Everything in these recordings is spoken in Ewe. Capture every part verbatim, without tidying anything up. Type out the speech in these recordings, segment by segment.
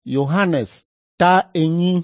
Yohanes ta enyi.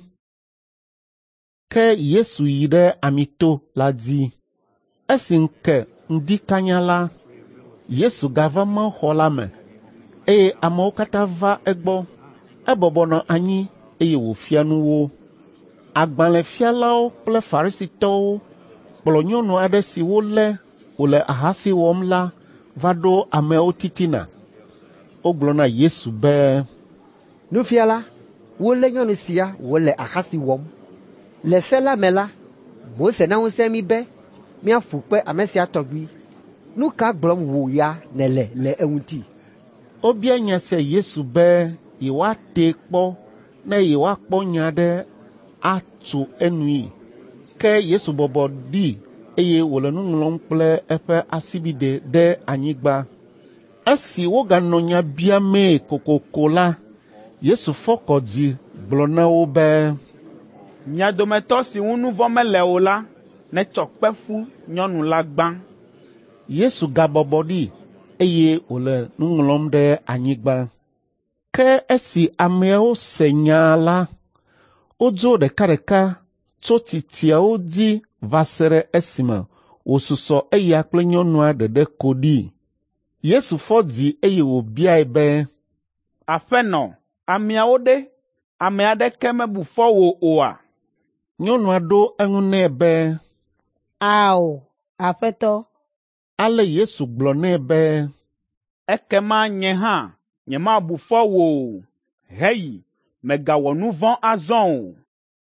Ke Yesu yi ɖe amito la dzi. Esi nke ŋdi kanya la, Yesu gava ma xɔ la me, eye amewo katã va egbɔ. Ebɔbɔnɔ anyi eye wòfia nu wo. Agbalẽfialawo kple Farisitɔwo kplɔ nyɔnu aɖe si wolé wòle ahasi wɔm la va ɖo ameawo titina. Wogblɔ na Yesu be, Nufiala, wolé nyɔnu sia wòle ahasi wɔm. Le se la me la, Mose na ŋusẽ mi be míaƒu kpe ame sia tɔgbi. Nu ka gblɔm wò ya nèle le eŋuti? Wobia nya sia Yesu be yewoate kpɔ ne yewoakpɔ nya aɖe atso enui. Ke Yesu bɔbɔ ɖi eye wòle nu ŋlɔm kple eƒe asibide ɖe anyigba. Esi woganɔ nya biamee kokoko la, Yesu fɔ kɔ dzi gblɔ na wo be, Mia dometɔ si ŋu nu vɔ̃ mele o la, netsɔ kpe fu nyɔnu la gbã. Yesu gabɔbɔ ɖi eye wòle nu ŋlɔm ɖe anyigba. Ke esi ameawo se nya la, wodzo ɖekaɖeka tso titiawo dzi va se ɖe esime wòsusɔ eya kple nyɔnua ɖeɖe ko ɖi. Yesu fɔ dzi eye wòbiae be, Aƒenɔ, ameawo ɖe, ame aɖeke mebu fɔ wò oa? Nyɔnua ɖo eŋu nɛ be, Ao, Aƒetɔ. Ale Yesu gblɔ nɛ be, Ekema nye hã nyemabu fɔ wò o. Heyi, mègawɔ nu vɔ̃ azɔ o.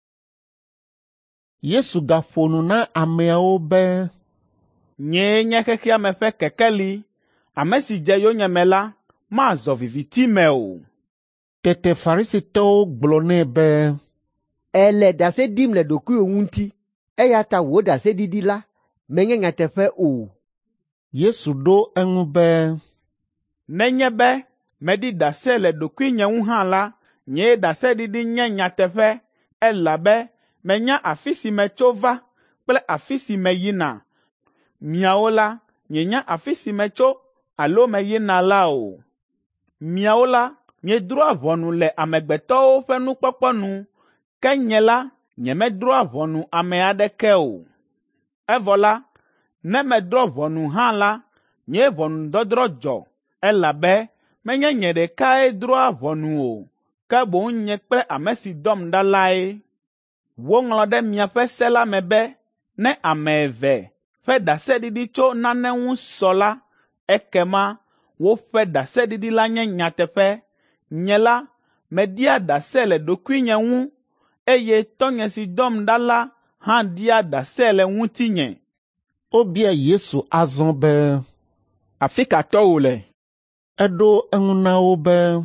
Yesu gaƒo nu na ameawo be, Nyee nye xexea me ƒe kekeli. Ame si dze yonyeme la, mazɔ viviti me o. Tete Farisitɔwo gblɔ nɛ be, Ele ɖase ɖim le ɖokuiwò ŋuti, eya ta wò ɖaseɖiɖi la menye nyateƒe o. Yesu ɖo eŋu be, Nenye be meɖi ɖase le ɖokuinye ŋu hã la, nye ɖaseɖiɖi nye nyateƒe, elabe menya afi si metso va kple afi si meyina. Miawo la, mienya afi si metso alo meyina la o. Miawo la, miedrɔa ʋɔnu le amegbetɔwo ƒe nukpɔkpɔ nu, ke nye la, nyemedrɔa ʋɔnu ame aɖeke o. Evɔ la, ne medrɔ ʋɔnu hã la, nye ʋɔnudɔdrɔ̃ dzɔ, elabe menye nye ɖekae drɔa ʋɔnu o, ke boŋ nye kple ame si dɔm ɖa lae. Woŋlɔ ɖe miaƒe se la me be, ne ame eve ƒe ɖaseɖiɖi tso nane ŋu sɔ la, ekema woƒe ɖaseɖiɖi la nye nyateƒe. Nye la, meɖia ɖase le ɖokuinye ŋu, eye tɔnye si dɔm ɖa la hã ɖia ɖase le ŋutinye. Wobia Yesu azɔ be, Afi ka tɔ wòle? Eɖo eŋu na wo be,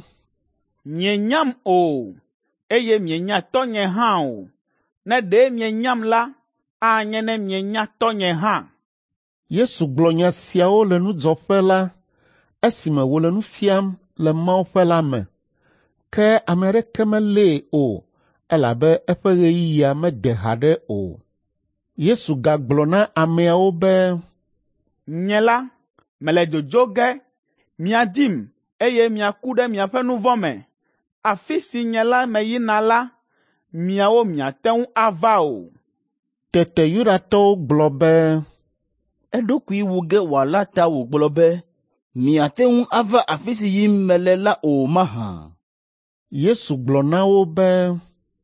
Mienyam o, eye mienya tɔnye hã o. Ne ɖe mienyam la, anye ne mienya tɔnye hã. Yesu gblɔ nya siawo le nudzɔƒe la, esime wòle nu fiam le Mawuƒe la me. Ke ame aɖeke melée o, elabe eƒe ɣeyiɣia mede haɖe o. Yesu gagblɔ na ameawo be, Nye la, mele dzodzo ge, miadim, eye miaku ɖe miaƒe nu vɔ̃ me. Afi si nye la meyina la, miawo miate ŋu ava o. Tete Yudatɔwo gblɔ be, Eɖokui wu ge wòala ta wògblɔ be, miate ŋu ava afi si yim mele la o mahã. Yesu gblɔ na wo be,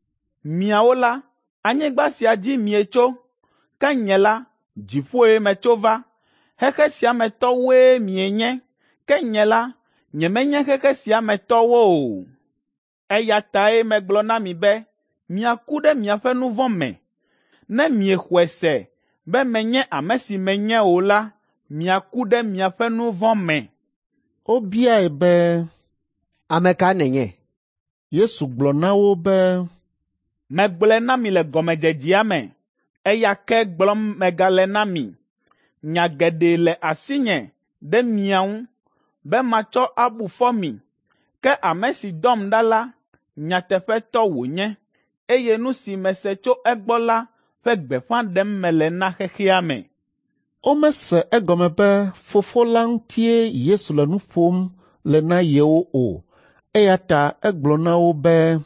Miawo la, anyigba sia dzi mietso, ke nye la, dziƒoe metso va. Xexe sia me tɔwoe mienye, ke nye la, nyemenye xexe sia me tɔwo o. Eya tae megblɔ na mi be, miaku ɖe miaƒe nu vɔ̃ me. Ne miexɔe se be menye ame si menye o la, miaku ɖe miaƒe nu vɔ̃ me. Wobiae be, Ame ka nènye? Yesu gblɔ na wo be, Megblɔe na mi le gɔmedzedzea me, eya ke gblɔm megale na mi. Nya geɖe le asinye ɖe mia ŋu, be matsɔ abu fɔ mi. Ke ame si dɔm ɖa la, nyateƒetɔ wònye, eye nu si mese tso egbɔ la ƒe gbeƒã ɖem mele na xexea me. Womese egɔme be Fofo la ŋutie Yesu le nu ƒom le na yewo o, eya ta egblɔ na wo be,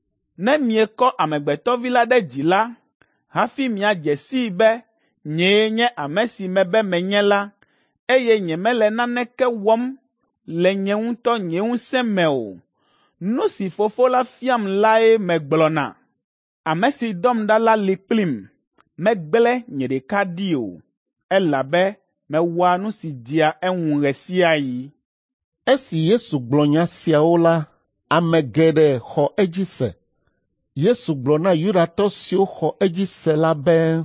Ne miekɔ amegbetɔvi la ɖe dzi la, hafi miadze sii be nyee nye ame si mebe menye la, eye nyemele naneke wɔm le nye ŋutɔ nye ŋusẽ me o. Nu si Fofo la fiam lae megblɔna. Ame si dɔm ɖa la li kplim, megblẽ nye ɖeka ɖi o, elabe mewɔa nu si dzia eŋu ɣe sia ɣi. Esi Yesu gblɔ nya siawo la, ame geɖe xɔ edzi se. Yesu gblɔ na Yudatɔ siwo xɔ edzi se la be,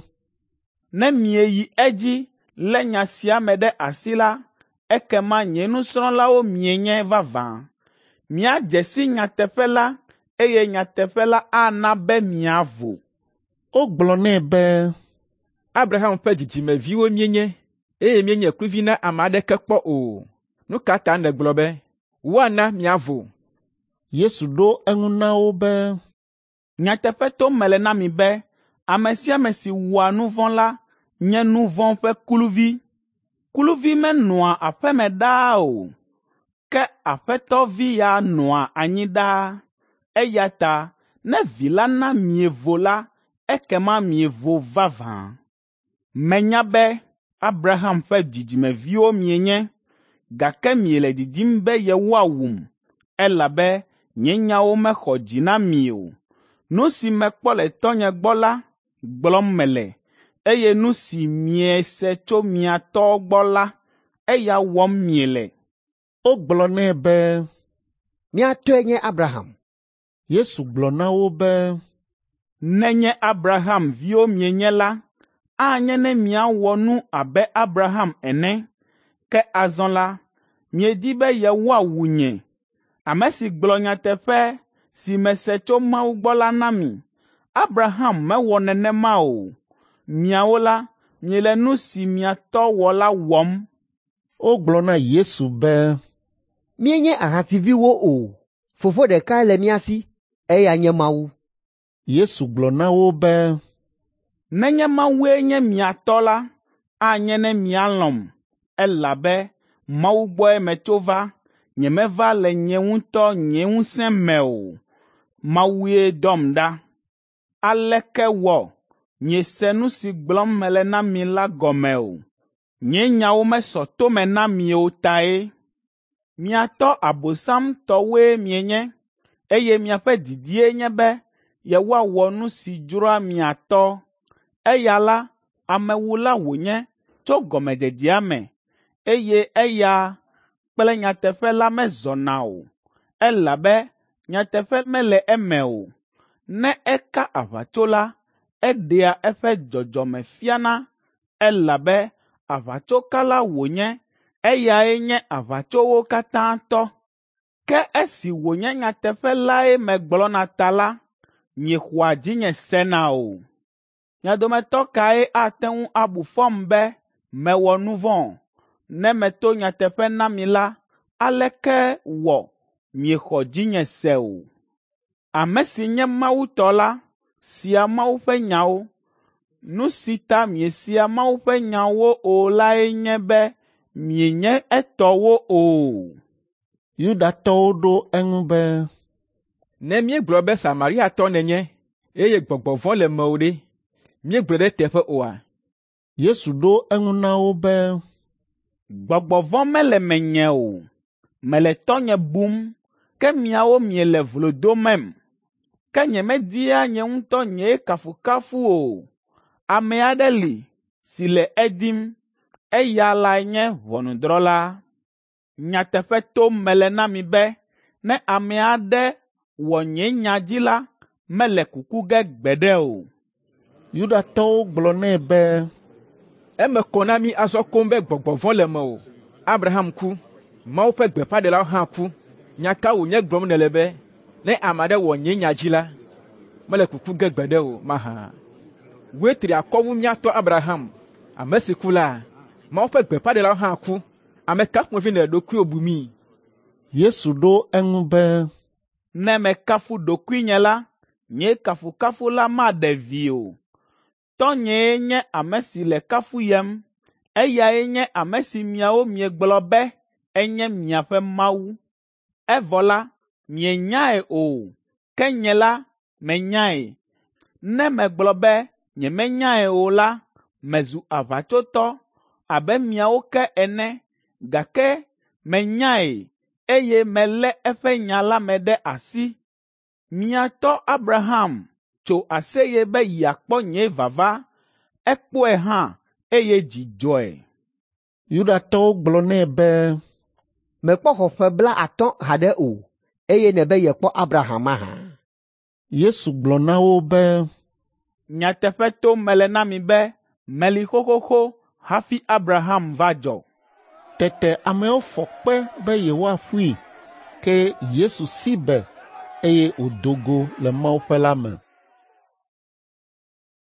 Ne mieyi edzi lé nya sia me ɖe asi la, ekema nye nusrɔ̃lawo mienye vavã. Miadze si nyateƒe la, eye nyateƒe la ana be miavo. Wogblɔ nɛ be, Abraham ƒe dzidzimeviwo míenye, eye míenye kluvi na ame aɖeke kpɔ o. Nu ka ta nègblɔ be woana miavo? Yesu ɖo eŋu na wo be, Nyateƒe tom mele na mi be, ame sia ame si wɔa nu vɔ̃ la nye nu vɔ̃ ƒe kluvi. Kluvi menɔa aƒe me ɖaa o, ke aƒetɔvi ya nɔa anyi ɖaa. Eya ta, ne vi la na mievo la, ekema mievo vavã. Menya be Abraham ƒe dzidzimeviwo mienye, gake miele didim be yewoawum, elabe nye nyawo mexɔ dzi na mi o. Nu si mekpɔ le tɔnye gbɔ la, gblɔm mele, eye nu si miese tso mia tɔwo gbɔ la, eya wɔm miele. wogblɔ nɛ be, Miatɔe nye Abraham. Yesu gblɔ na wo be, Nenye Abraham viwo mienye la, anye ne miawɔ nu abe Abraham ene. Ke azɔ la, miedi be yewoawu nye, ame si gblɔ nyateƒe si mese tso Mawu gbɔ la na mi. Abraham mewɔ nenema o. Miawo la, miele nu si mia tɔ wɔ la wɔm. wogblɔ na Yesu be, Míenye ahasiviwo o. Fofo ɖeka le mía si, eya nye Mawu. Yesu gblɔ na wo be, Nenye Mawue nye mia tɔ la, anye ne mialɔ̃m, elabe Mawu gbɔe metso va, nyemeva le nye ŋutɔ nye ŋusẽ me o. Mawue dɔm ɖa. Aleke wɔ miese nu si gblɔm mele na mi la gɔme o. Nye nyawo mesɔ tome na mi o tae. Miatɔ Abosam tɔwoe mienye, eye miaƒe didie nye be yewoawɔ nu si dzroa miatɔ. Eya la, amewula wònye tso gɔmedzedzea me, eye eya kple nyateƒe la mezɔna o, elabe nyateƒe mele eme o. Ne eka aʋatso la, eɖea eƒe dzɔdzɔme fiana, elabe aʋatsokala wònye, eyae nye aʋatsowo katã tɔ. Ke esi wònye nyateƒe lae megblɔna ta la, miexɔa dzinye sena o. Mia dometɔ kae ate ŋu abu fɔm be mewɔ nu vɔ̃? Ne meto nyateƒe na mi la, aleke wɔ miexɔ dzinye se o? Ame si nye Mawu tɔ la, sia Mawu ƒe nyawo. Nu si ta miesia Mawu ƒe nyawo o lae nye be mienye etɔwo o. Yudatɔwo ɖo eŋu be, Ne míegblɔ be Samariatɔ nenye, eye gbɔgbɔ vɔ̃ le mewò ɖe, míegblɔ ɖe teƒe oa? Yesu ɖo eŋu na wo be, Gbɔgbɔ vɔ̃ mele menye o. Mele tɔnye bum, ke miawo miele vlo domem. Ke nyemedia nye ŋutɔ nye kafukafu o. Ame aɖe li si le edim, eya lae nye ʋɔnudrɔ̃la. Nyateƒe tom mele na mi be, ne ame aɖe wɔ nye nya dzi la, mele kuku ge gbeɖe o. Yudatɔwo gblɔ nɛ be, Eme kɔ na mi azɔ kom be gbɔgbɔ vɔ̃ le mewò. Abraham ku, Mawu ƒe gbeƒãɖelawo hã ku. Nya ka wònye gblɔm nèle be, ne ame aɖe wɔ nye nya dzi la, mele kuku ge gbeɖe o mahã? Woe tri akɔwu míatɔ Abraham, ame si ku la, Mawu ƒe gbeƒãɖelawo hã ku. Ame ka ƒomevi nèle ɖokuiwò bumii? Yesu ɖo eŋu be, Ne mekafu ɖokuinye la, nye kafukafu la maɖe vi o. Tɔnyee nye ame si le kafuyem, eyae nye ame si miawo miegblɔ be enye miaƒe Mawu. Evɔ la, mienyae o, ke nye la menyae. Ne megblɔ be nyemenyae o la, mezu aʋatsotɔ abe miawo ke ene, gake menyae, eye melé eƒe nya la me ɖe asi. Mia tɔ Abraham tso aseye be yeakpɔ nye vava, ekpɔe hã, eye dzi dzɔe. Yudatɔwo gblɔ nɛ be, mekpɔ xɔ ƒe bla atɔ̃ haɖe o, eye nebe yekpɔ Abraham hã. Yesu gblɔ na wo be, nyateƒeto mele na mi be meli xoxoxo hafi Abraham va dzɔ. Tete amewo fɔ kpe be yewoaƒui, ke Yesu si be, eye wòdo go le Mawu ƒe la me.